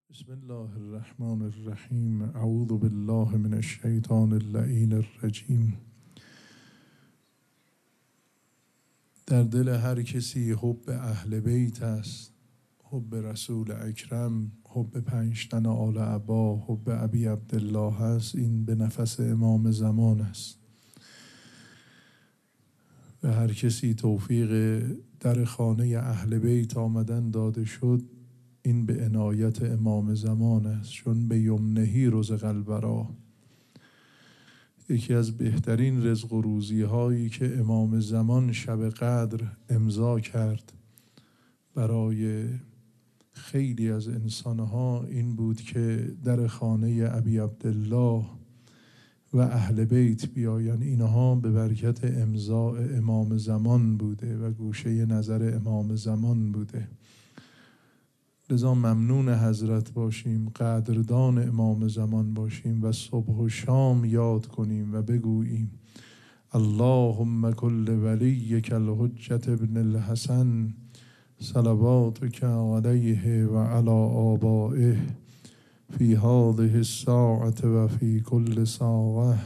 بسم الله الرحمن الرحیم. اعوذ بالله من الشیطان اللعین الرجیم. در دل هر کسی حب اهل بیت است، حب رسول اکرم، حب 5 تن آل عبا، حب ابی عبدالله است. این به نفس امام زمان است. به هر کسی توفیق در خانه اهل بیت آمدن داده شد، این به عنایت امام زمان است. چون به یمنهی رزق الورا، یکی از بهترین رزق و روزی هایی که امام زمان شب قدر امضا کرد برای خیلی از انسانها این بود که در خانه ابی عبدالله و اهل بیت بیاین. اینها به برکت امضاء امام زمان بوده و گوشه نظر امام زمان بوده. لذا ممنون حضرت باشیم، قدردان امام زمان باشیم و صبح و شام یاد کنیم و بگوییم اللهم کل ولیک الحجة ابن الحسن صلواتک علیه و علی آبائه فی هذه الساعة و فی کل ساعة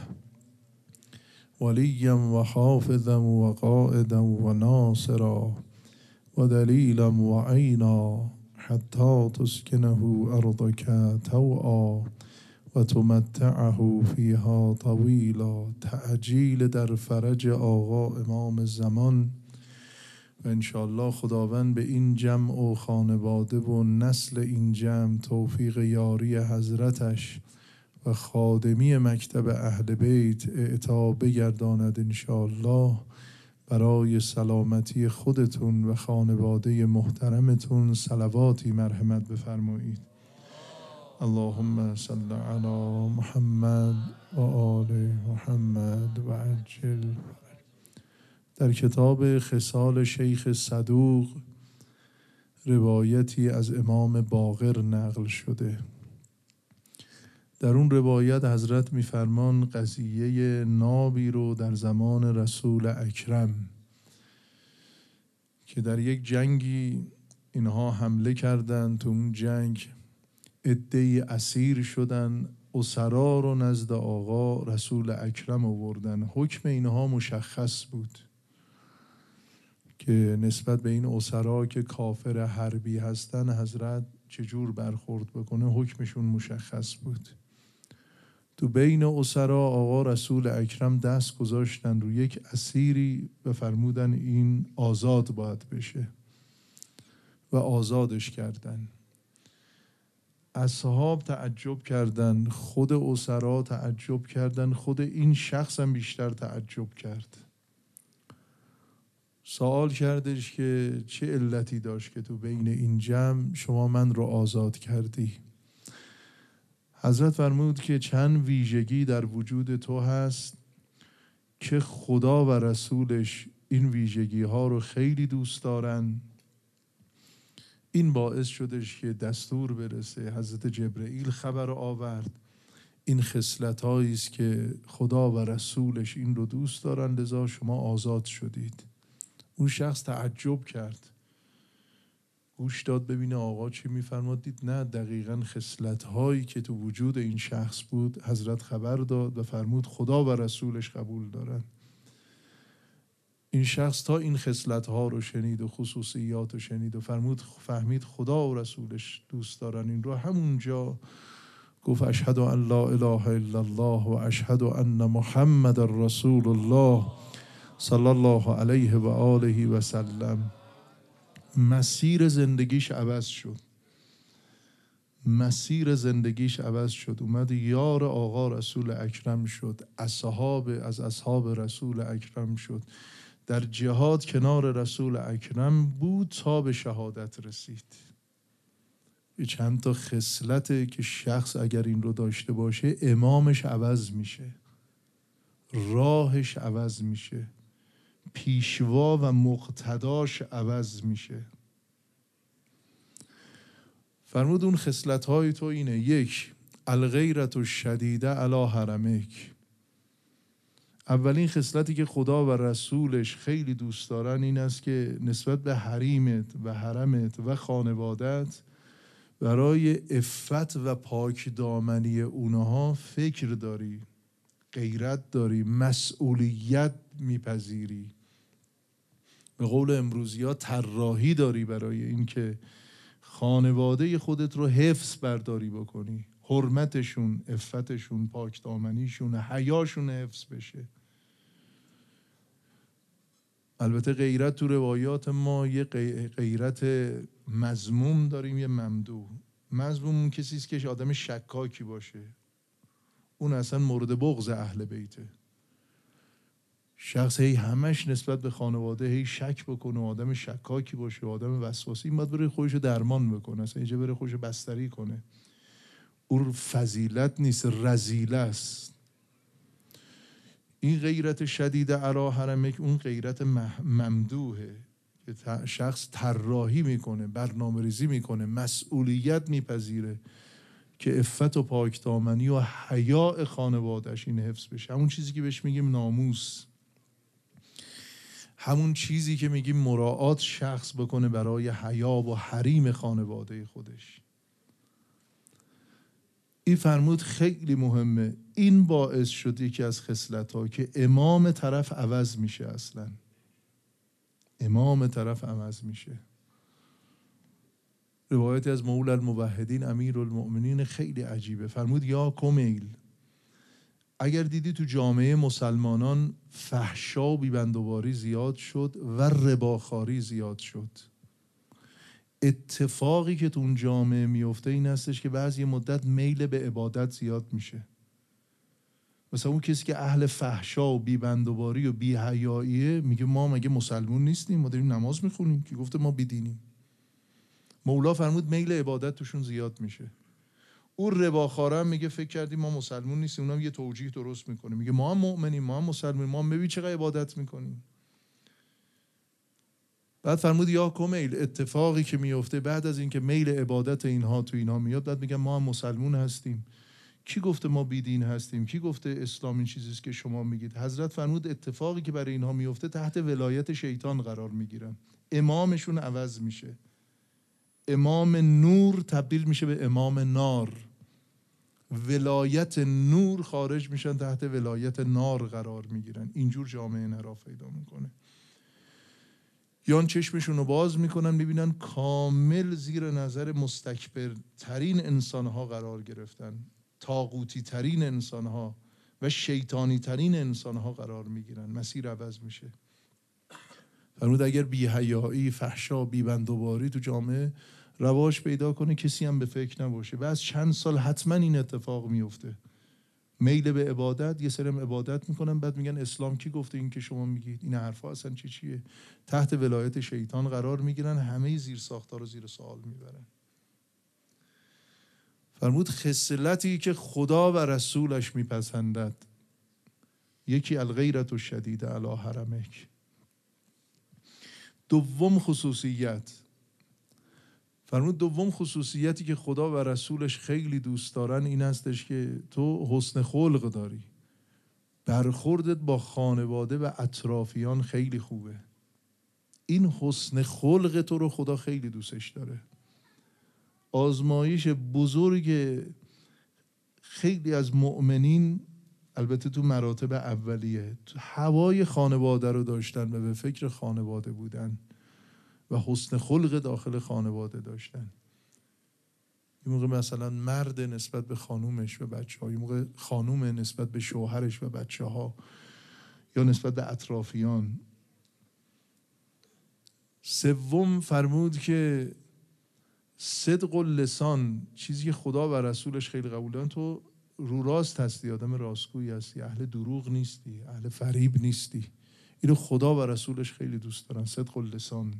ولیا و حافظا و قائدا و ناصرا و دلیلا و عینا حتی تسکنه ارضک طوعا و تمتعه فیها طویلا. تعجیل در فرج آقا امام زمان و انشاءالله خداوند به این جمع و خانواده و نسل این جمع توفیق یاری حضرتش و خادمی مکتب اهل بیت اعطا بگرداند انشاءالله. برای سلامتی خودتون و خانواده محترمتون صلواتی مرحمت بفرمایید. اللهم صل علی محمد و آل محمد و عجل. در کتاب خصال شیخ صدوق روایتی از امام باقر نقل شده. در اون روایت حضرت میفرمان قضیه نابی رو در زمان رسول اکرم که در یک جنگی اینها حمله کردند، تو اون جنگ عده‌ای اسیر شدن، اسرا رو نزد آقا رسول اکرم آوردن. حکم اینها مشخص بود که نسبت به این اسرا که کافر حربی هستن حضرت چجور برخورد بکنه، حکمشون مشخص بود. تو بین اسرا آقا رسول اکرم دست گذاشتن رو یک اسیری و فرمودن این آزاد باید بشه و آزادش کردن. اصحاب تعجب کردن، خود اسرا تعجب کردن، خود این شخص هم بیشتر تعجب کرد. سوال کردش که چه علتی داشت که تو بین این جمع شما من رو آزاد کردی؟ حضرت فرمود که چند ویژگی در وجود تو هست که خدا و رسولش این ویژگی ها رو خیلی دوست دارن. این باعث شدش که دستور برسه، حضرت جبرئیل خبر آورد این خصلت هایی است که خدا و رسولش این رو دوست دارن، لذا شما آزاد شدید. اون شخص تعجب کرد، گوش داد ببینه آقا چی میفرماد. دید نه، دقیقاً خصلت هایی که تو وجود این شخص بود حضرت خبر داد و فرمود خدا و رسولش قبول دارن. این شخص تا این خصلت ها رو شنید و خصوصیات رو شنید و فهمید خدا و رسولش دوست دارن، این رو همونجا گفت اشهد ان لا اله الا الله و اشهد ان محمد رسول الله صلی الله علیه و آله و سلم. مسیر زندگیش عوض شد، مسیر زندگیش عوض شد. اومد یار آقا رسول اکرم شد، از اصحاب رسول اکرم شد، در جهاد کنار رسول اکرم بود تا به شهادت رسید. یه چند تا خصلته که شخص اگر این رو داشته باشه امامش عوض میشه، راهش عوض میشه، پیشوا و مقتداش عوض میشه. فرمود اون خصلت های تو اینه: 1. الغیرة الشدیده علی حرمک. اولین خصلتی که خدا و رسولش خیلی دوست دارن این است که نسبت به حریمت و حرمت و خانوادت برای عفت و پاک دامنی اونها فکر داری، غیرت داری، مسئولیت میپذیری، به قول امروزی‌ها طراحی داری برای اینکه خانواده خودت رو حفظ برداری بکنی، حرمتشون، عفتشون، پاک دامنیشون، حیاشون حفظ بشه. البته غیرت تو روایات ما یه غیرت مذموم داریم، یه ممدوح. مذموم اون کسی است که آدم شکاکی باشه، اون اصلا مورد بغض اهل بیته. شخص هی همش نسبت به خانواده هی شک بکنه، آدم شکاکی باشه، آدم وسواسی، این باید بره خودشو درمان بکنه، اصلا اینجا بره خودشو بستری کنه. اون فضیلت نیست، رذیله است. این غیرت شدید علی حرمک اون غیرت ممدوحه که شخص طراحی میکنه، برنامه ریزی میکنه، مسئولیت میپذیره که عفت و پاکدامنی و حیاء خانواده‌اش این حفظ بشه. همون چیزی که بهش میگیم ناموس، همون چیزی که میگیم مراعات شخص بکنه برای حیا و حریم خانواده خودش. این فرمود خیلی مهمه. این باعث شد یکی از خصلت‌ها که امام طرف عوض میشه، اصلا امام طرف عوض میشه. روایتی از مولا الموحدین امیرالمؤمنین خیلی عجیبه. فرمود یا کمیل، اگر دیدی تو جامعه مسلمانان فحشا و بیبندوباری زیاد شد و رباخواری زیاد شد، اتفاقی که تو اون جامعه میفته این هستش که بعضی مدت میل به عبادت زیاد میشه. مثلا اون کسی که اهل فحشا و بیبندوباری و بی‌حیاییه میگه ما مگه مسلمون نیستیم؟ ما داریم نماز میخونیم، که گفته ما بیدینیم. مولا فرمود میل عبادت توشون زیاد میشه. اون رباخواره هم میگه فکر کردیم ما مسلمون نیستیم، اونم یه توجیه درست میکنه، میگه ما هم مؤمنیم، ما هم مسلمونیم، ما هم ببین چقدر عبادت میکنیم. بعد فرمود یا کمیل، اتفاقی که میفته بعد از اینکه میل عبادت اینها تو اینها میاد، بعد میگن ما هم مسلمون هستیم. کی گفته ما بیدین هستیم؟ کی گفته اسلام این چیزیست که شما میگید؟ حضرت فرمود اتفاقی که برای اینها میفته تحت ولایت شیطان قرار میگیرن، امامشون عوض میشه، امام نور تبدیل میشه به امام نار، ولایت نور خارج میشن تحت ولایت نار قرار میگیرن. اینجور جامعه انحراف پیدا میکنه. یا چشمشون رو باز میکنن میبینن کامل زیر نظر مستکبرترین انسانها قرار گرفتن، طاغوتی ترین انسانها و شیطانی ترین انسانها قرار میگیرن، مسیر عوض میشه. فرمود اگر بی‌حیایی، فحشا، بیبندوباری تو جامعه رواج پیدا کنه، کسی هم به فکر نباشه، بعد چند سال حتما این اتفاق میفته. میل به عبادت، یه سرم عبادت میکنن، بعد میگن اسلام کی گفته این که شما میگید؟ این حرفا اصلا چیه؟ تحت ولایت شیطان قرار میگیرن، همه زیر ساختار رو زیر سوال میبرن. فرمود خصلتی که خدا و رسولش میپسندد، یکی الغیرت الشدید علی حرمک. دوم خصوصیت، فرمود دوم خصوصیتی که خدا و رسولش خیلی دوست دارن این هستش که تو حسن خلق داری، برخوردت با خانواده و اطرافیان خیلی خوبه. این حسن خلق تو رو خدا خیلی دوستش داره. آزمایش بزرگ خیلی از مؤمنین، البته تو مراتب اولیه، تو هوای خانواده رو داشتن و به فکر خانواده بودن و حسن خلق داخل خانواده داشتن. این موقع مثلا مرد نسبت به خانومش و بچه ها، این موقع خانوم نسبت به شوهرش و بچه ها، یا نسبت به اطرافیان. سوم فرمود که صدق اللسان، چیزی که خدا و رسولش خیلی قبول دارن، تو رو راست هستی، آدم راستگویی هستی، اهل دروغ نیستی، اهل فریب نیستی. اینو خدا و رسولش خیلی دوست دارن، صدق اللسان.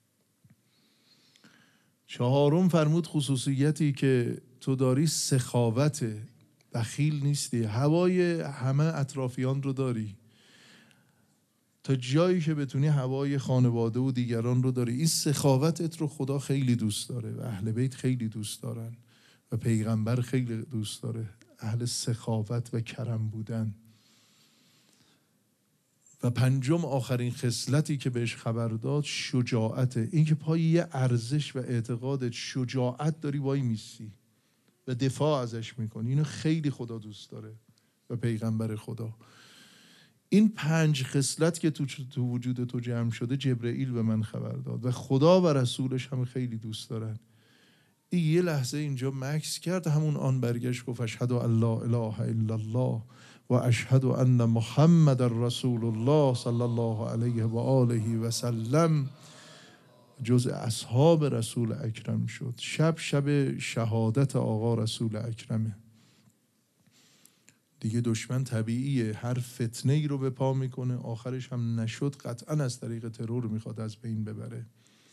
چهارم فرمود خصوصیتی که تو داری سخاوت، بخیل نیستی، هوای همه اطرافیان رو داری، تا جایی که بتونی هوای خانواده و دیگران رو داری. این سخاوتت رو خدا خیلی دوست داره و اهل بیت خیلی دوست دارن و پیغمبر خیلی دوست داره، اهل سخاوت و کرم بودن. و پنجم آخرین خصلتی که بهش خبر داد شجاعته. این که پای یه ارزش و اعتقادت شجاعت داری وای میسی و دفاع ازش میکنی، اینو خیلی خدا دوست داره و پیغمبر خدا. این 5 خصلت که تو وجود تو جمع شده جبرئیل به من خبر داد و خدا و رسولش هم خیلی دوست دارن. این یه لحظه اینجا مکث کرد، همون آن برگشت گفت اشهد ان لا اله الا الله و اشهد ان محمد رسول الله صلی الله علیه و آله و سلم. جزء اصحاب رسول اکرم شد. شب شهادت آقا رسول اکرمه. دیگه دشمن طبیعیه هر فتنه ای رو به پا میکنه، آخرش هم نشد قطعا از طریق ترور میخواد از بین ببره.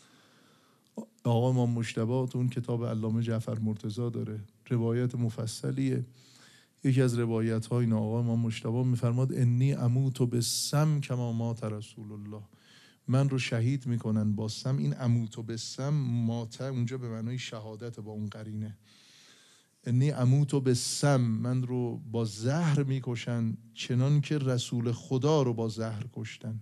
آقا امام مجتبی تو اون کتاب علامه جعفر مرتضی داره روایت مفصلیه. یکی از روایت های این آقا امام مجتبی میفرماد انی اموت بالسم کما مات رسول الله. من رو شهید میکنن با سم. این اموت بالسم مات اونجا به معنای شهادت با اون قرینه. انی اموت بالسم، من رو با زهر میکشن چنان که رسول خدا رو با زهر کشتن.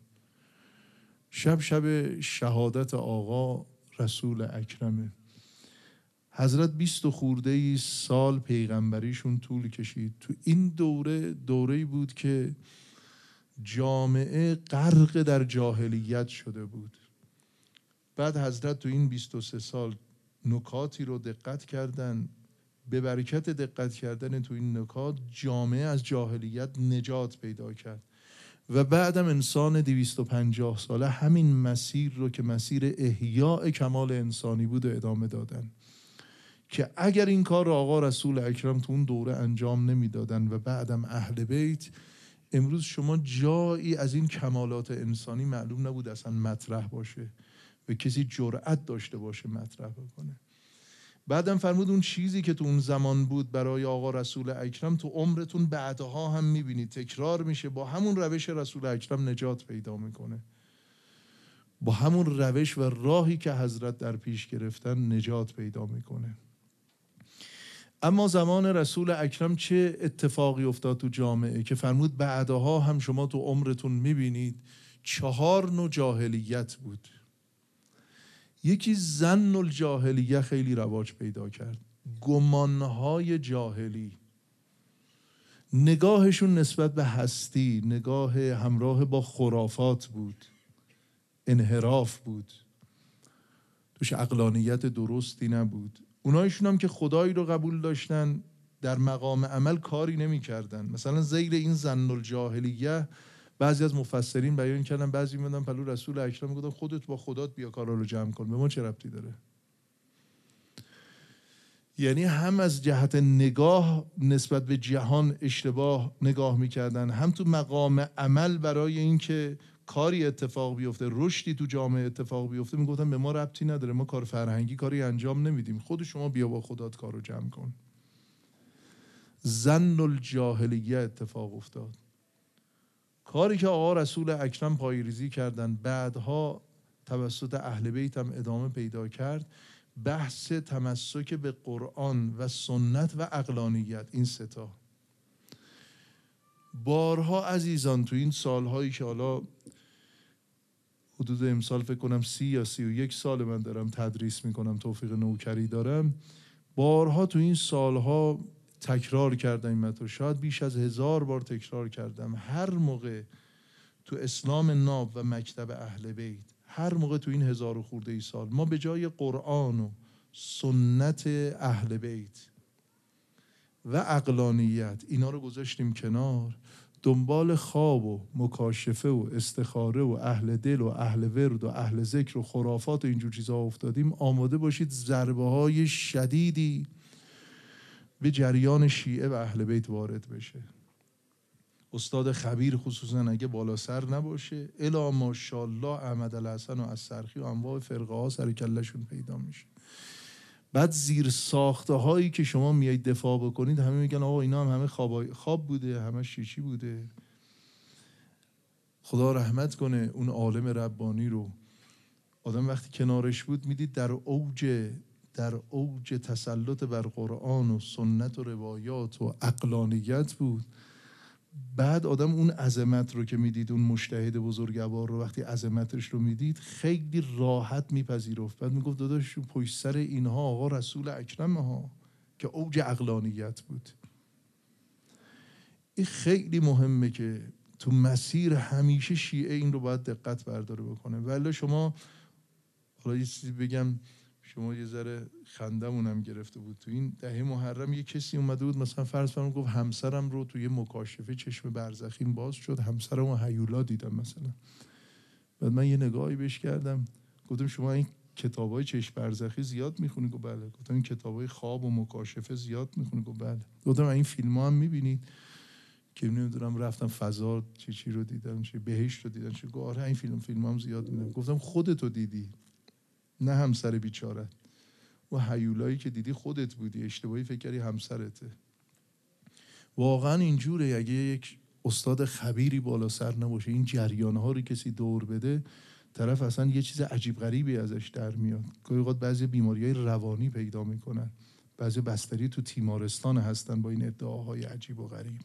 شب شهادت آقا رسول اکرمه. حضرت 20 خورده سال پیغمبریشون طول کشید. تو این دوره‌ای بود که جامعه غرق در جاهلیت شده بود. بعد حضرت تو این 23 سال نکاتی رو دقت کردن. به برکت دقت کردن تو این نکات جامعه از جاهلیت نجات پیدا کرد و بعدم انسان 250 ساله همین مسیر رو که مسیر احیاء کمال انسانی بود ادامه دادن که اگر این کار رو آقا رسول اکرم تو اون دوره انجام نمیدادن و بعدم اهل بیت، امروز شما جایی از این کمالات انسانی معلوم نبود اصلا مطرح باشه و کسی جرأت داشته باشه مطرح بکنه. بعدم فرمود اون چیزی که تو اون زمان بود برای آقا رسول اکرم تو عمرتون بعدها هم میبینید تکرار میشه. با همون روش رسول اکرم نجات پیدا میکنه. با همون روش و راهی که حضرت در پیش گرفتن نجات پیدا میکنه. اما زمان رسول اکرم چه اتفاقی افتاد تو جامعه که فرمود بعدها هم شما تو عمرتون میبینید 4 نوع جاهلیت بود. یکی ظن الجاهلیه خیلی رواج پیدا کرد. گمانهای جاهلی، نگاهشون نسبت به هستی نگاه همراه با خرافات بود، انحراف بود، توش عقلانیت درستی نبود. اونایشون هم که خدایی رو قبول داشتن در مقام عمل کاری نمی کردن. مثلا زیر این ظن الجاهلیه بعضی از مفسرین بیان کردن، بعضی میادن پلو رسول اکرم میگفتن خودت با خدات بیا کارا رو جمع کن، به ما چه ربطی داره؟ یعنی هم از جهت نگاه نسبت به جهان اشتباه نگاه میکردن، هم تو مقام عمل برای اینکه کاری اتفاق بیفته، رشدی تو جامعه اتفاق بیفته میگفتن به ما ربطی نداره، ما کار فرهنگی کاری انجام نمیدیم، خود شما بیا با خدات کارو جمع کن. ظن الجاهلیه اتفاق افتاد. کاری که آقا رسول اکرم پایه‌ریزی کردن بعدها توسط اهل بیت هم ادامه پیدا کرد، بحث تمسک به قرآن و سنت و عقلانیت. این 3 تا بارها عزیزان تو این سالهایی که حالا حدود امسال فکر کنم 30 یا 31 سال من دارم تدریس میکنم، توفیق نوکری دارم، بارها تو این سالها تکرار کردم این مطلب، شاید بیش از 1000 بار تکرار کردم. هر موقع تو اسلام ناب و مکتب اهل بیت، هر موقع تو این 1000 خورده ای سال ما به جای قرآن و سنت اهل بیت و عقلانیت اینا رو گذاشتیم کنار، دنبال خواب و مکاشفه و استخاره و اهل دل و اهل ورد و اهل ذکر و خرافات و اینجور چیزها افتادیم، آماده باشید ضربه های شدیدی به جریان شیعه و اهل بیت وارد بشه. استاد خبیر خصوصا اگه بالا سر نباشه، الا ماشاءالله احمد الحسن و السرخی و انواع فرقه ها سر کلشون پیدا میشه. بعد زیر ساخته هایی که شما میایید دفاع بکنید همه میگن آقا اینا هم همه خواب بوده، همه شیشی بوده. خدا رحمت کنه اون عالم ربانی رو. آدم وقتی کنارش بود میدید در اوج تسلط بر قرآن و سنت و روایات و عقلانیت بود. بعد آدم اون عظمت رو که میدید، اون مجتهد بزرگوار رو وقتی عظمتش رو میدید خیلی راحت میپذیرفت. بعد میگفت داداش پشت سر اینها آقا رسول اکرم ها که اوج عقلانیت بود. این خیلی مهمه که تو مسیر همیشه شیعه این رو باید دقت برداره بکنه. ولی شما، حالا یه چیزی بگم، شما یه ذره خندمونم گرفته بود. تو این دهه محرم یه کسی اومده بود مثلا فرض فرمون گفت همسرم رو توی مکاشفه چشم برزخیم باز شد، همسرم رو هیولا دیدم مثلا. بعد من یه نگاهی بهش کردم، گفتم شما این کتابای چشم برزخی زیاد میخونی؟ گفت بله. گفتم این کتابای خواب و مکاشفه زیاد میخونی؟ گفت بله. گفتم این فیلم‌ها هم میبینید که نمیدونم رفتم فضا چی رو دیدم، چی بهشت رو دیدم، چی؟ گفت آره این فیلم هم زیاد میدم. گفتم خودتو دیدی، نه همسر بیچاره. و هیولایی که دیدی خودت بودی، اشتباهی فکر کردی همسرته. واقعا اینجوره. اگه یک استاد خبیری بالا سر نباشه، این جریان‌ها رو کسی دور بده، طرف اصلا یه چیز عجیب غریبی ازش در میاد. گاهی اوقات بعضی بیماری‌های روانی پیدا میکنن، بعضی بستری تو تیمارستان هستن با این ادعاهای عجیب و غریب.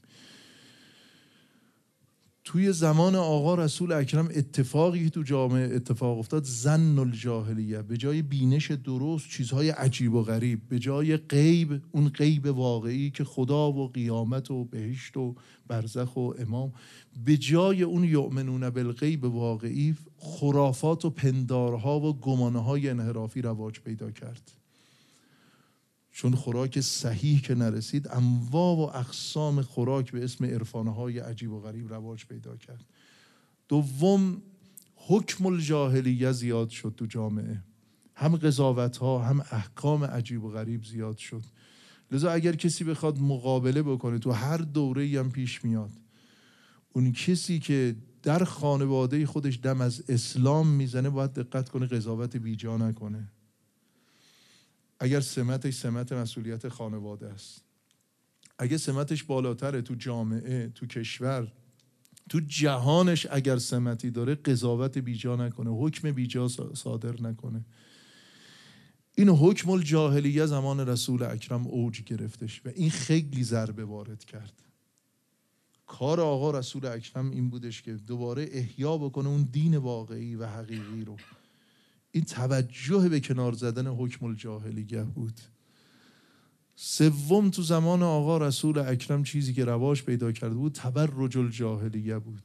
توی زمان آقا رسول اکرم اتفاقی که تو جامعه اتفاق افتاد، ظن الجاهلیه، به جای بینش درست چیزهای عجیب و غریب، به جای غیب، اون غیب واقعی که خدا و قیامت و بهشت و برزخ و امام، به جای اون یؤمنون بالغیب واقعی، خرافات و پندارها و گمانه‌های انحرافی رواج پیدا کرد. چون خوراک صحیح که نرسید، انواع و اقسام خوراک به اسم عرفانهای عجیب و غریب رواج پیدا کرد. دوم، حکم الجاهلیه زیاد شد تو جامعه، هم قضاوت‌ها هم احکام عجیب و غریب زیاد شد. لذا اگر کسی بخواد مقابله بکنه، تو هر دوره‌ای هم پیش میاد، اون کسی که در خانواده خودش دم از اسلام میزنه باید دقت کنه قضاوت بیجا نکنه. اگر سمتش سمت مسئولیت خانواده است، اگر سمتش بالاتره تو جامعه، تو کشور، تو جهانش اگر سمتی داره، قضاوت بیجا نکنه، حکم بیجا صادر نکنه. این حکم الجاهلیه زمان رسول اکرم اوج گرفتش و این خیلی ضربه وارد کرد. کار آقا رسول اکرم این بودش که دوباره احیا بکنه اون دین واقعی و حقیقی رو. این توجه به کنار زدن حکم الجاهلیه بود. سوم، تو زمان آقا رسول اکرم چیزی که رواج پیدا کرده بود تبرج الجاهلیه بود.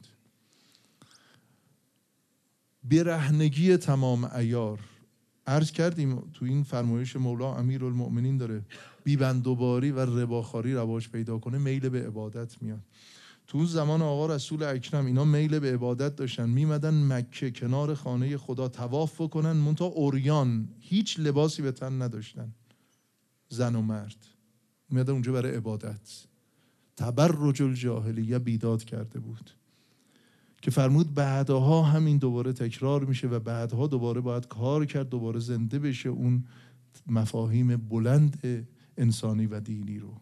برهنگی تمام عیار. عرض کردیم تو این فرمایش مولا امیرالمؤمنین داره، بیبندوباری و رباخاری رواج پیدا کنه، میل به عبادت میاد. تو اون زمان آقا رسول اکرم اینا میل به عبادت داشتن، میمدن مکه کنار خانه خدا طواف بکنن، منتها عریان، هیچ لباسی به تن نداشتن، زن و مرد میمدن اونجا برای عبادت. تبرج الجاهلیه بیداد کرده بود که فرمود بعدها همین دوباره تکرار میشه و بعدها دوباره باید کار کرد، دوباره زنده بشه اون مفاهیم بلند انسانی و دینی رو.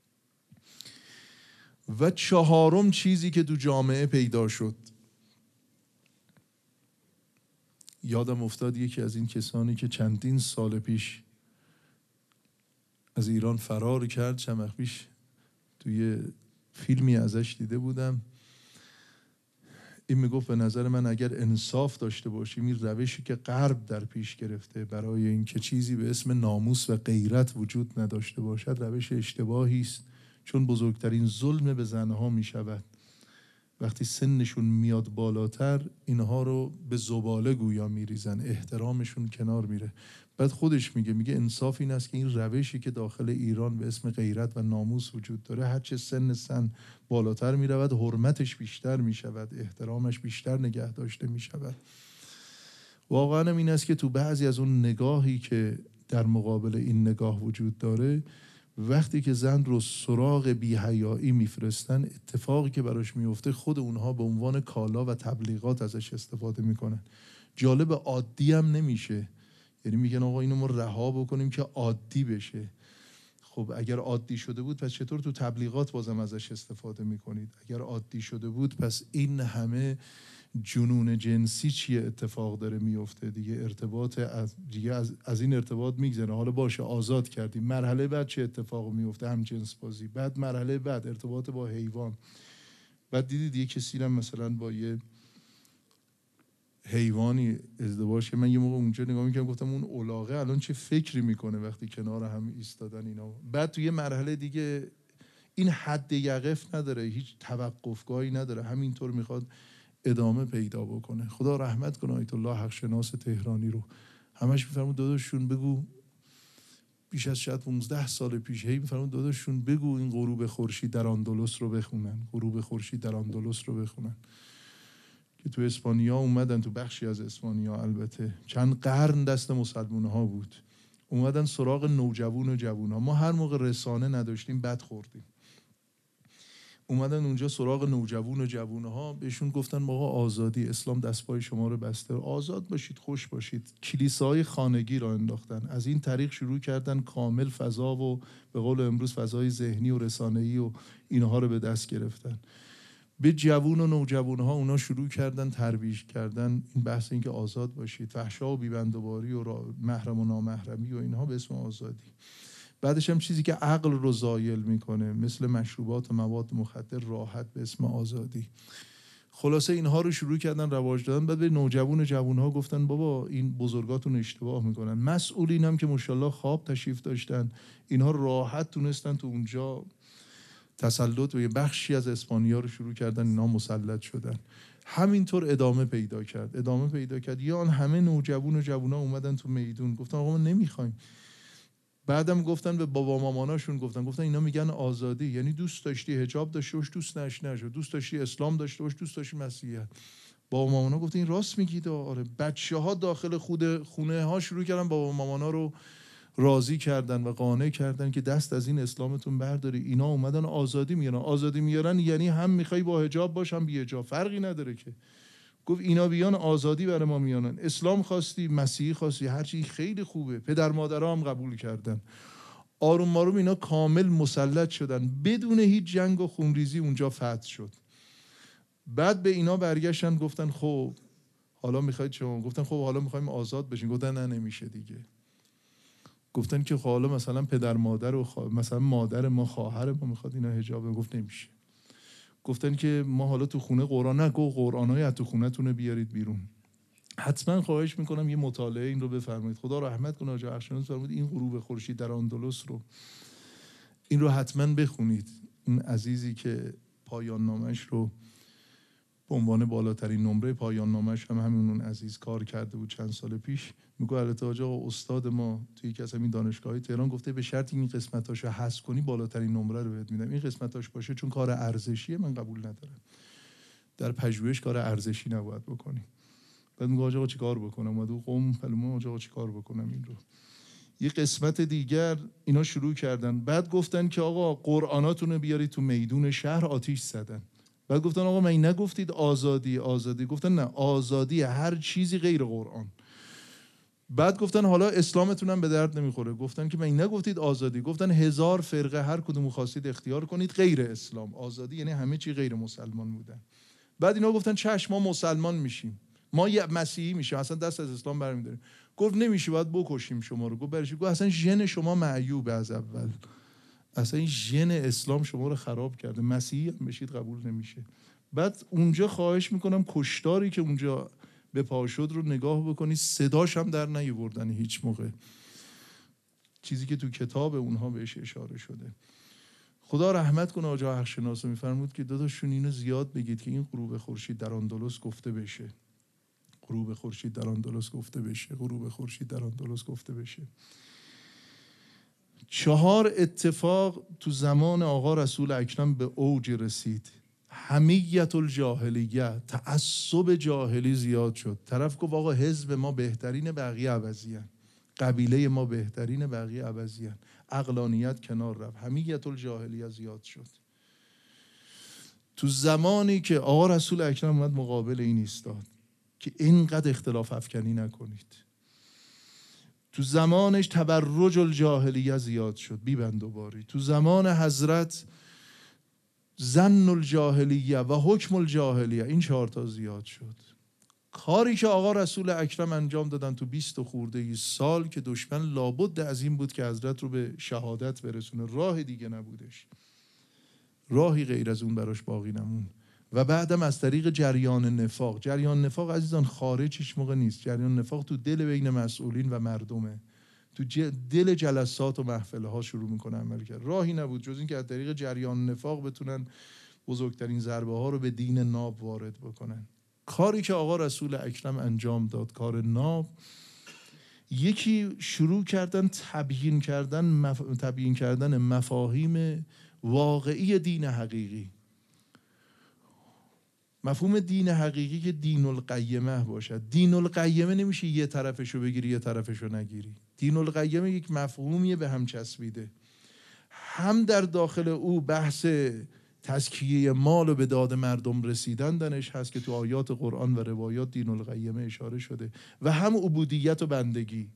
و چهارم چیزی که تو جامعه پیدا شد، یادم افتاد یکی از این کسانی که چندین سال پیش از ایران فرار کرد، چند وقت پیش توی فیلمی ازش دیده بودم، این میگفت به نظر من اگر انصاف داشته باشیم، این روشی که غرب در پیش گرفته برای اینکه چیزی به اسم ناموس و غیرت وجود نداشته باشد، روش اشتباهی است. چون بزرگترین ظلم به زنها میشود وقتی سنشون میاد بالاتر، اینها رو به زباله گویا میریزن، احترامشون کنار میره. بعد خودش میگه انصاف این است که این روشی که داخل ایران به اسم غیرت و ناموس وجود داره، هرچه سن بالاتر میرود، حرمتش بیشتر میشود، احترامش بیشتر نگه داشته میشود. واقعا این است که تو بعضی از اون نگاهی که در مقابل این نگاه وجود داره، وقتی که زن رو سراغ بی‌حیایی میفرستن، اتفاقی که براش میفته خود اونها به عنوان کالا و تبلیغات ازش استفاده میکنن. جالب، عادی هم نمیشه. یعنی میگن آقا اینو ما رها بکنیم که عادی بشه. خب اگر عادی شده بود پس چطور تو تبلیغات بازم ازش استفاده میکنید؟ اگر عادی شده بود پس این همه جنون جنسی چیه اتفاق داره میفته دیگه؟ ارتباط از این ارتباط میگذره. حالا باشه آزاد کردیم، مرحله بعد چه اتفاق میفته؟ هم جنس بازی. بعد مرحله بعد ارتباط با حیوان. بعد دیدید یه کسی هم مثلا با یه حیوانی ازدواج که من یه موقع اونجا نگاه می‌کردم گفتم اون الاغه الان چه فکری میکنه وقتی کنار هم ایستادن اینا. بعد توی مرحله دیگه این حد یقف نداره، هیچ توقفگاهی نداره، همینطور میخواد ادامه پیدا بکنه. خدا رحمت کنه آیت الله حق شناس تهرانی رو. همش میفرمود داداششون بگو، بیش از شاید 15 سال پیش هی میفرمود داداششون بگو این غروب خورشید در اندلس رو بخونن، غروب خورشید در اندلس رو بخونن. که تو اسپانیا اومدن، تو بخشی از اسپانیا البته چند قرن دست مسلمان‌ها بود، اومدن سراغ نوجوان و جوان‌ها. ما هر موقع رسانه نداشتیم بد خوردیم. اومدن اونجا سراغ نوجوان و جوان‌ها، بهشون گفتن آقا آزادی، اسلام دستپای شما رو بسته، آزاد باشید، خوش باشید. کلیساهای خانگی را انداختن. از این طریق شروع کردن کامل فضا و به قول امروز فضای ذهنی و رسانه‌ای و اینها رو به دست گرفتن. به جوون و نوجوان‌ها اونا شروع کردن ترویج کردن این بحث، این که آزاد باشید، فحشا و بی‌بندوباری و محرم و نامحرمی و اینها به اسم آزادی. بعدش هم چیزی که عقل رو زایل میکنه مثل مشروبات و مواد مخدر، راحت به اسم آزادی. خلاصه اینها رو شروع کردن رواج دادن. بعد به نوجوان و جوان‌ها گفتن بابا این بزرگاتون اشتباه میکنن. مسئولین هم که ماشاءالله خواب تشریف داشتن، اینها راحت تونستن تو اونجا تسلط و یه بخشی از اسپانیا رو شروع کردن، اینا مسلط شدن. همینطور ادامه پیدا کرد. یا همه نوجوان و جوونا اومدن تو میدون گفتن آقا ما نمیخوایم. بعدم گفتن به بابا ماماناشون، گفتن اینا میگن آزادی، یعنی دوست داشتی حجاب داشته باش، دوست نشو، دوست داشتی اسلام داشته باش، دوست داشتی مسیحیت. بابا مامانا گفتن این راست میگید. آره. بچه‌ها داخل خونه ها شروع کردن بابا مامانا رو راضی کردن و قانع کردن که دست از این اسلامتون برداری. اینا اومدن آزادی میارن، یعنی هم میخوای با حجاب باش هم بی حجاب، فرقی نداره که. گفت اینا بیان آزادی برای ما میانن، اسلام خواستی مسیحی خواستی هر چی خیلی خوبه. پدر مادرها هم قبول کردن. آروم آروم اینا کامل مسلط شدن، بدون هیچ جنگ و خونریزی اونجا فتح شد. بعد به اینا برگشتن گفتن خب حالا میخواید شما؟ گفتن خب حالا میخوایم آزاد بشین. گفتن نه نمیشه دیگه. گفتن که حالا مثلا پدر مادر و مثلا مادر ما خواهر ما میخواد اینا حجاب. گفت نمیشه. گفتن که ما حالا تو خونه قرآن نگو، قرآنای از تو خونه‌تون بیارید بیرون. حتما خواهش میکنم یه مطالعه این رو بفرمایید. خدا رحمت کنه آقا اخشناس فرمود این غروب خورشید در اندلس رو، این رو حتما بخونید. اون عزیزی که پایان نامش رو به عنوان بالاترین نمره پایان نامش هم همین اون عزیز کار کرده بود چند سال پیش. میگه البته آقا استاد ما توی یکی از همین دانشگاه‌های تهران گفته به شرطی این قسمتاشو حذف کنی بالاترین نمره رو بهت میدم. این قسمتاش باشه چون کار ارزشیه من قبول ندارم. در پژوهش کار ارزشی نباید بکنی. بعد میگه آقا چیکار بکنم؟ اومد قم پلمون آقا چیکار بکنم این رو. یه قسمت دیگر اینا شروع کردن. بعد گفتن که آقا قرآناتون رو بیارید تو میدون شهر، آتیش زدن. بعد گفتن آقا من نگفتید آزادی؟ گفتن نه، آزادی هر چیزی غیر قرآن. بعد گفتن حالا اسلامتون هم به درد نمیخوره. گفتن که من نگفتید آزادی؟ گفتن 1000 فرقه هر کدوم خواستید اختیار کنید غیر اسلام. آزادی یعنی همه چی غیر مسلمان بودن. بعد اینا گفتن چشم ما مسلمان میشیم، ما یه مسیحی میشیم، اصلا دست از اسلام برمی‌داریم. گفت نمیشه، باید بکشیم شما رو. گفت برای چی؟ گفت اصلا ژن شما معیوبه از اول، اصلا این ژن اسلام شما رو خراب کرده، مسیحی هم بشید قبول نمیشه. بعد اونجا خواهش میکنم کشتاری که اونجا به پا شد رو نگاه بکنی، صداش هم در نیاوردن هیچ موقع، چیزی که تو کتاب اونها بهش اشاره شده. خدا رحمت کنه آقا حق‌شناس میفرمود که داداشون اینو زیاد بگید که این غروب خورشید در اندلس گفته بشه، غروب خورشید در اندلس گفته بشه، غروب خورشید در اندلس گفته بشه. 4 اتفاق تو زمان آقا رسول اکرم به اوج رسید. حمیت الجاهلیه، تعصب جاهلی زیاد شد. طرف گفت آقا حزب ما بهترین، بقیه عوضیان. قبیله ما بهترین، بقیه عوضیان. عقلانیت کنار رفت، حمیت الجاهلیه زیاد شد. تو زمانی که آقا رسول اکرم اومد مقابل این ایستاد که اینقدر اختلاف افکنی نکنید، تو زمانش تبرج الجاهلیه زیاد شد، بی‌بندوباری. تو زمان حضرت ظن الجاهلیه و حکم الجاهلیه، این 4 تا زیاد شد. کاری که آقا رسول اکرم انجام دادن تو 20 خورده سال که دشمن لابد از این بود که حضرت رو به شهادت برسونه، راه دیگه نبودش، راهی غیر از اون براش باقی نمون. و بعدم از طریق جریان نفاق. جریان نفاق عزیزان خارج هیچ موقع نیست. جریان نفاق تو دل بین مسئولین و مردمه، تو دل جلسات و محفله ها شروع میکنه عمل کرد. راهی نبود جز این که از طریق جریان نفاق بتونن بزرگترین ضربه ها رو به دین ناب وارد بکنن. کاری که آقا رسول اکرم انجام داد، کار ناب، یکی شروع کردن تبیین کردن مفاهیم واقعی دین حقیقی. مفهوم دین حقیقی که دین القیمه باشد. دین القیمه نمیشه یه طرفشو بگیری یه طرفشو نگیری. دین القیمه یک مفهومیه به هم چسبیده. هم در داخل او بحث تزکیه مال و به داد مردم رسیدن درش هست که تو آیات قرآن و روایات دین القیمه اشاره شده، و هم عبودیت و بندگی.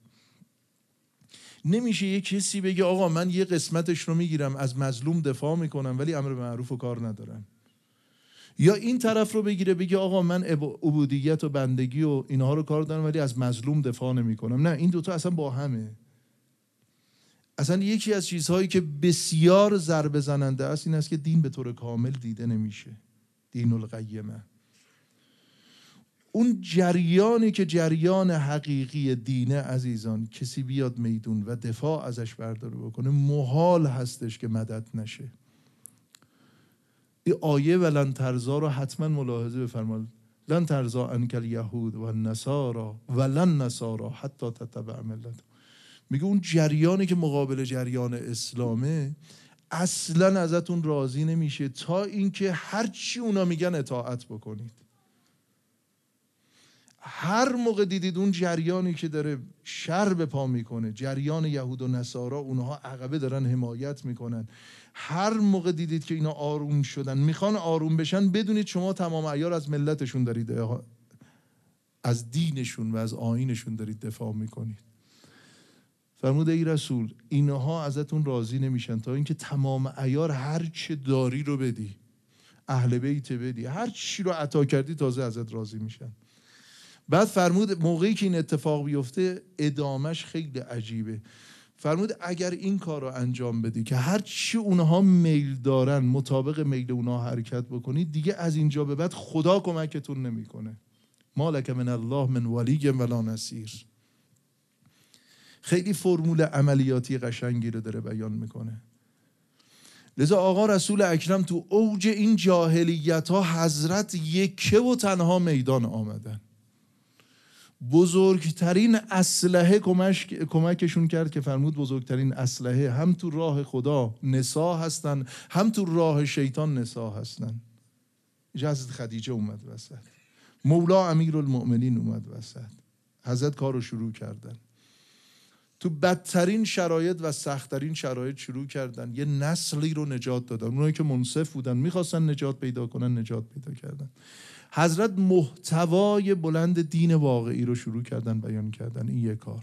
نمیشه یک کسی بگه آقا من یه قسمتش رو میگیرم از مظلوم دفاع میکنم ولی امر به معروف و کار ندارم، یا این طرف رو بگیره بگه آقا من عبودیت و بندگی و اینها رو کار دارم ولی از مظلوم دفاع نمیکنم. نه، این دوتا اصلا با همه. اصلا یکی از چیزهایی که بسیار ضربه زننده است این است که دین به طور کامل دیده نمیشه. دین القیمه، اون جریانی که جریان حقیقی دینه عزیزان، کسی بیاد میدون و دفاع ازش برداره بکنه محال هستش که مدد نشه. این آیه ولن ترضا رو حتما ملاحظه بفرمایید. لن ترضا عنک الیهود و النصارى ولن نصارى حتی تتبع ملتهم. میگه اون جریانی که مقابل جریان اسلامه اصلا ازتون راضی نمیشه تا اینکه هر چی اونا میگن اطاعت بکنید. هر موقع دیدید اون جریانی که داره شر به پا میکنه، جریان یهود و نصارا، اونها عقبه دارن حمایت میکنن، هر موقع دیدید که اینا آروم شدن میخوان آروم بشن، بدونید شما تمام عیار از ملتشون دارید، از دینشون و از آیینشون دارید دفاع میکنید. فرمود ای رسول اینها ازتون راضی نمیشن تا اینکه تمام عیار هر چه داری رو بدی، اهل بیت بدی، هر چی رو عطا کردی تازه ازت راضی میشن. بعد فرمود موقعی که این اتفاق بیفته ادامش خیلی عجیبه. فرمود اگر این کار رو انجام بدی که هر چی اونها میل دارن مطابق میل اونها حرکت بکنید، دیگه از اینجا به بعد خدا کمکتون نمیکنه. مالک من الله من ولی ولا نصیر. خیلی فرمول عملیاتی قشنگی رو داره بیان میکنه. لذا آقا رسول اکرم تو اوج این جاهلیت ها حضرت یکه و تنها میدان آمدن. بزرگترین اسلحه کمکشون کرد که فرمود بزرگترین اسلحه هم تو راه خدا نسا هستن، هم تو راه شیطان نسا هستن. حضرت خدیجه اومد وسط، مولا امیرالمؤمنین اومد وسط، حضرت کار رو شروع کردن. تو بدترین شرایط و سختترین شرایط شروع کردن یه نسلی رو نجات دادن. اونایی که منصف بودن میخواستن نجات پیدا کنن نجات پیدا کردن. حضرت محتوای بلند دین واقعی رو شروع کردن بیان کردن. این یک کار.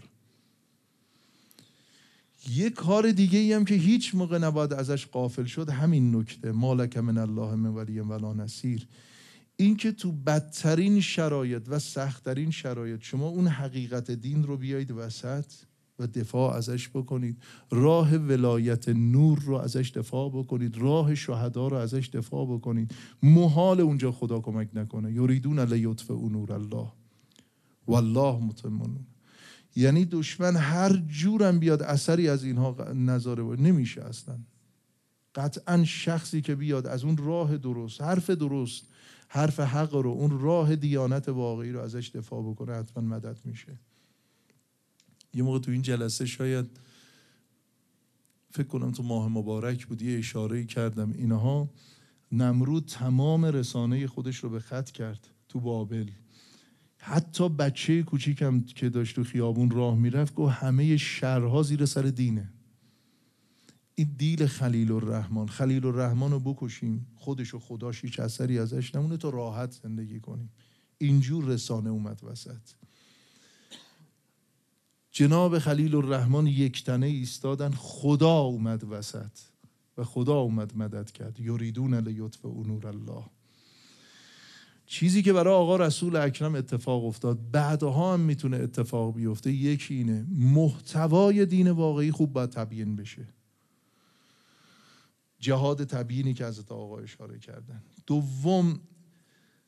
یک کار دیگه ای هم که هیچ موقع نباید ازش غافل شد همین نکته، مالک من الله من ولی ولا نصیر. این که تو بدترین شرایط و سختترین شرایط شما اون حقیقت دین رو بیایید وسط و دفاع ازش بکنید، راه ولایت نور رو ازش دفاع بکنید، راه شهدا رو ازش دفاع بکنید. محال اونجا خدا کمک نکنه. یریدون لیطفئوا نور الله والله متم نور. یعنی دشمن هر جورم بیاد اثری از اینها نذاره نمیشه اصلا. قطعا شخصی که بیاد از اون راه درست، حرف درست، حرف حق رو، اون راه دیانت واقعی رو ازش دفاع بکنه حتما مدد میشه. یه موقع تو این جلسه شاید فکر کنم تو ماه مبارک بود یه اشاره‌ای کردم، اینها نمرود تمام رسانه خودش رو به خط کرد تو بابل. حتی بچه کوچیکم که داشت تو خیابون راه میرفت گفت همه شرها زیر سر دینه. این دیل خلیل الرحمن رو بکشیم خودش و خداش هیچ اثری ازش نمونه تا راحت زندگی کنیم. اینجور رسانه اومد وسط. جناب خلیل الرحمن یک تنه ایستادن، خدا اومد وسط و خدا اومد مدد کرد. یریدون لیطفئوا نور الله. چیزی که برای آقا رسول اکرم اتفاق افتاد بعدها هم میتونه اتفاق بیفته. یکی اینه محتوای دین واقعی خوب باید تبیین بشه. جهاد تبیینی که حضرت آقا اشاره کردن. دوم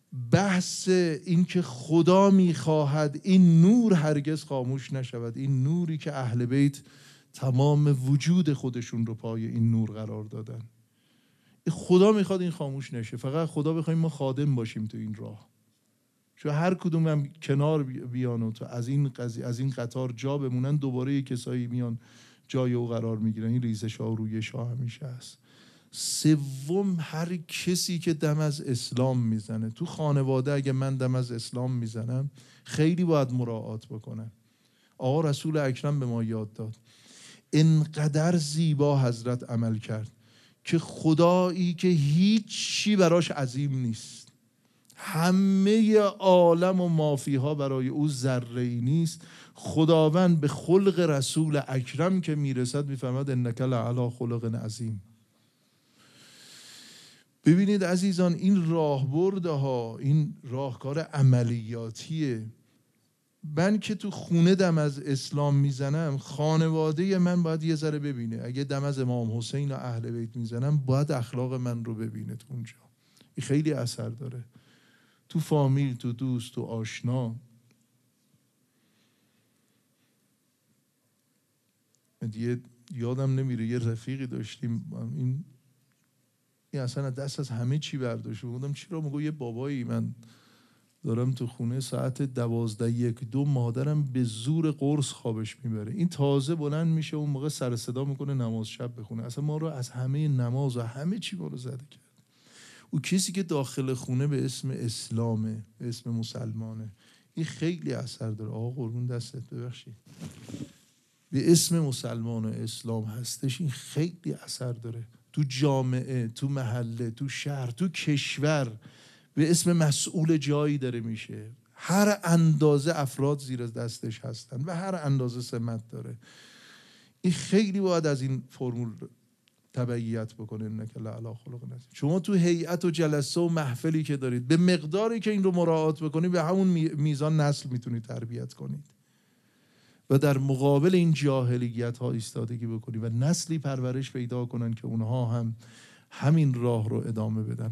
بحث این که خدا میخواهد این نور هرگز خاموش نشود، این نوری که اهل بیت تمام وجود خودشون رو پای این نور قرار دادن. خدا میخواد این خاموش نشه، فقط خدا بخوایم ما خادم باشیم تو این راه. چون هر کدوم هم کنار بیان و تو از این قطار جا بمونن، دوباره یک کسایی میان جای او قرار میگیرن. این ریزش ها و رویش ها همیشه هست. سوم، هر کسی که دم از اسلام میزنه تو خانواده، اگه من دم از اسلام میزنم خیلی باید مراعات بکنم. آقا رسول اکرم به ما یاد داد، انقدر زیبا حضرت عمل کرد که خدایی که هیچی براش عظیم نیست، همه عالم و مافیها برای او ذره‌ای نیست، خداوند به خلق رسول اکرم که میرسد میفهمد انک لعلی خلق عظیم. ببینید عزیزان، این راهبرده ها، این راهکار عملیاتیه. من که تو خونه دم از اسلام میزنم، خانواده من باید یه ذره ببینه. اگه دم از امام حسین و اهل بیت میزنم، باید اخلاق من رو ببینه تو اونجا. این خیلی اثر داره تو فامیل، تو دوست، تو آشنا. دیگه یادم نمیره یه رفیقی داشتیم، این اصلا دست از همه چی برداشت. بودم چرا؟ میگه یه بابایی من دارم تو خونه ساعت 12:01-2 مادرم به زور قرص خوابش میبره، این تازه بلند میشه اون موقع سر صدا میکنه نماز شب بخونه. اصلا ما رو از همه نماز و همه چی ما رو زده کرد. او کسی که داخل خونه به اسم اسلامه، به اسم مسلمانه، این خیلی اثر داره. آقا قربون دستت، ببخشید، به اسم مسلمان و اسلام هستش، این خیلی اثر داره تو جامعه، تو محله، تو شهر، تو کشور. به اسم مسئول جایی داره میشه. هر اندازه افراد زیر دستش هستن و هر اندازه سمت داره. این خیلی باید از این فرمول تبعیت بکنه، انک لعلی خلق عظیم. شما تو هیئت و جلسه و محفلی که دارید، به مقداری که این رو مراعات بکنید، به همون میزان نسل میتونید تربیت کنید و در مقابل این جاهلیت ها ایستادگی بکنید و نسلی پرورش پیدا کنن که اونها هم همین راه رو ادامه بدن.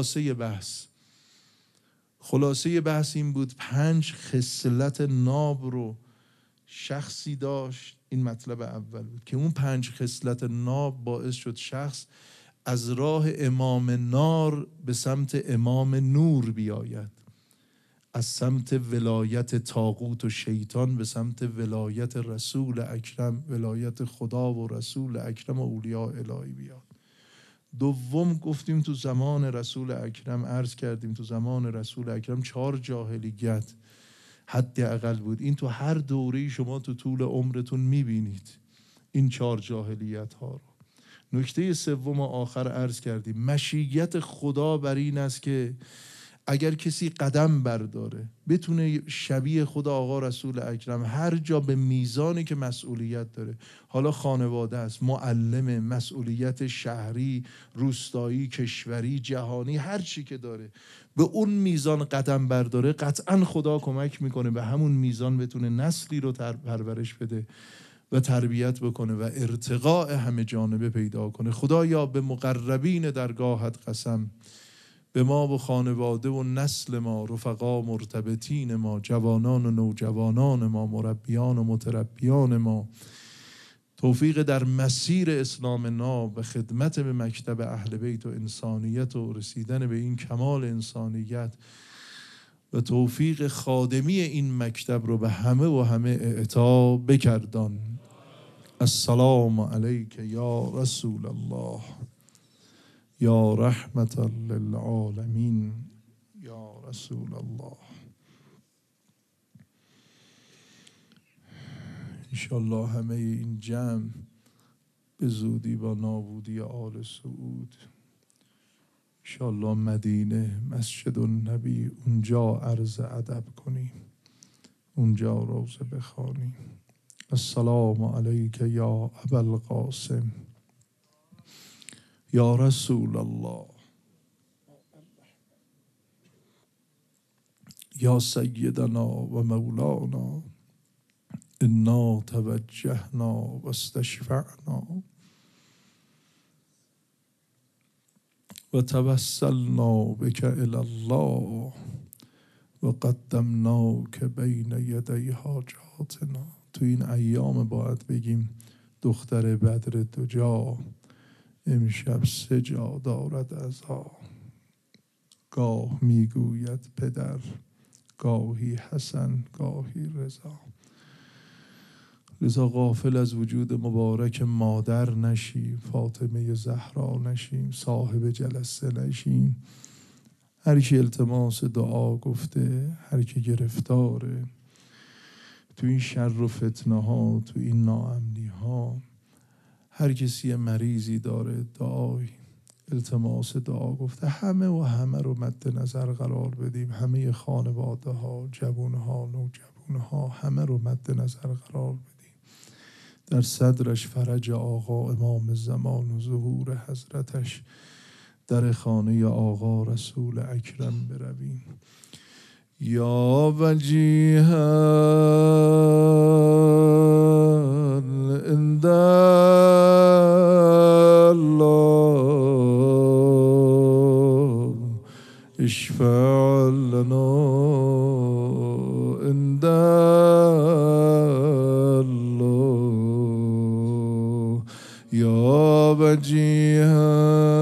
خلاصه بحث این بود، 5 خصلت ناب رو شخصی داشت. این مطلب اول بود که اون 5 خصلت ناب باعث شد شخص از راه امام نار به سمت امام نور بیاید، از سمت ولایت طاغوت و شیطان به سمت ولایت رسول اکرم، ولایت خدا و رسول اکرم و اولیاء الهی بیاد. دوم گفتیم تو زمان رسول اکرم، عرض کردیم تو زمان رسول اکرم 4 جاهلیت حداقل بود. این تو هر دوره‌ای شما تو طول عمرتون میبینید این 4 جاهلیت ها رو. نکته سوم و آخر عرض کردیم، مشیت خدا بر این است که اگر کسی قدم برداره بتونه شبیه خدا آقا رسول اکرم هر جا به میزانی که مسئولیت داره، حالا خانواده است، معلم، مسئولیت شهری، روستایی، کشوری، جهانی، هر چی که داره، به اون میزان قدم برداره، قطعا خدا کمک میکنه به همون میزان بتونه نسلی رو پرورش بده و تربیت بکنه و ارتقاء همه جانبه پیدا کنه. خدایا به مقربین درگاهت قسم، به ما و خانواده و نسل ما، رفقا مرتبطین ما، جوانان و نوجوانان ما، مربیان و متربیان ما، توفیق در مسیر اسلام ناب و خدمت به مکتب اهل بیت و انسانیت و رسیدن به این کمال انسانیت و توفیق خادمی این مکتب رو به همه و همه اعطا بگردان. السلام علیک یا رسول الله، یا رحمت للعالمین، یا رسول الله. انشالله همه این جمع به زودی با نابودی آل سعود، انشالله مدینه مسجد النبی، اونجا عرض ادب کنیم، اونجا روزه بخوانیم. السلام علیک یا ابوالقاسم، یا رسول الله، یا سیدنا و مولانا، انا توجهنا و استشفعنا و توسلنا بک الی الله و قدمناک بین یدی حاجاتنا. تو این ایام باید بگیم دختر بدر دجا امشب 3 جا دارد عزا. گاه میگوید پدر، گاهی حسن، گاهی رضا. لذا غافل از وجود مبارک مادر نشیم، فاطمه زهرا نشیم، صاحب جلسه نشیم. هر کی التماس دعا گفته، هر کی گرفتاره تو این شر و فتنه ها، تو این ناامنی ها، هر کسی مریضی داره دعای التماس دعا گفته، همه رو مد نظر قرار بدیم. همه خانواده ها، جوان ها، نوجوان ها، همه رو مد نظر قرار بدیم. در صدرش فرج آقا امام زمان و ظهور حضرتش در خانه آقا رسول اکرم برویم. یا وجیها عند الله اشفع لنا عند الله. یا وجیها